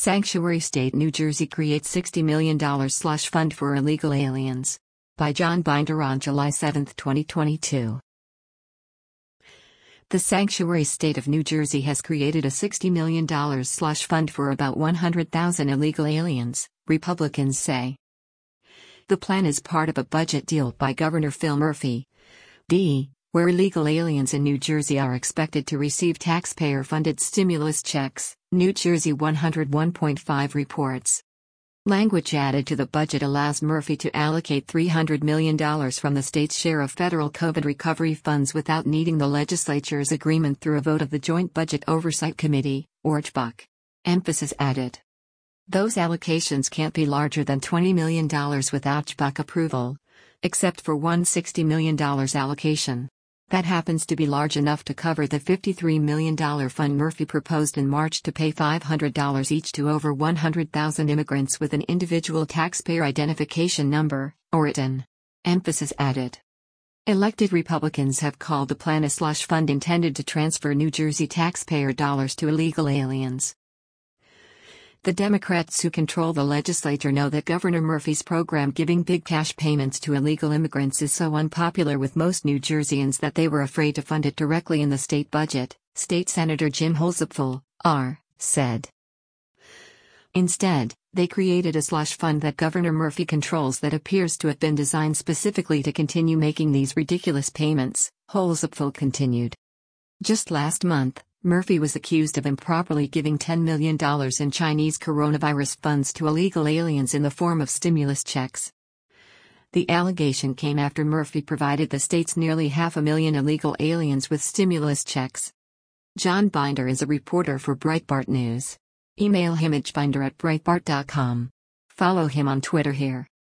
Sanctuary State New Jersey creates $60 million slush fund for illegal aliens. By John Binder on July 7, 2022. The Sanctuary State of New Jersey has created a $60 million slush fund for about 100,000 illegal aliens, Republicans say. The plan is part of a budget deal by Governor Phil Murphy, D., where illegal aliens in New Jersey are expected to receive taxpayer-funded stimulus checks, New Jersey 101.5 reports. Language added to the budget allows Murphy to allocate $300 million from the state's share of federal COVID recovery funds without needing the legislature's agreement through a vote of the Joint Budget Oversight Committee, ORJBUC. Emphasis added. Those allocations can't be larger than $20 million without ORJBUC approval, except for one $60 million allocation. That happens to be large enough to cover the $53 million fund Murphy proposed in March to pay $500 each to over 100,000 immigrants with an individual taxpayer identification number, or ITIN. Emphasis added. Elected Republicans have called the plan a slush fund intended to transfer New Jersey taxpayer dollars to illegal aliens. The Democrats who control the legislature know that Governor Murphy's program giving big cash payments to illegal immigrants is so unpopular with most New Jerseyans that they were afraid to fund it directly in the state budget, State Senator Jim Holzapfel, R., said. Instead, they created a slush fund that Governor Murphy controls that appears to have been designed specifically to continue making these ridiculous payments, Holzapfel continued. Just last month, Murphy was accused of improperly giving $10 million in Chinese coronavirus funds to illegal aliens in the form of stimulus checks. The allegation came after Murphy provided the state's nearly 500,000 illegal aliens with stimulus checks. John Binder is a reporter for Breitbart News. Email him at binder@breitbart.com. Follow him on Twitter here.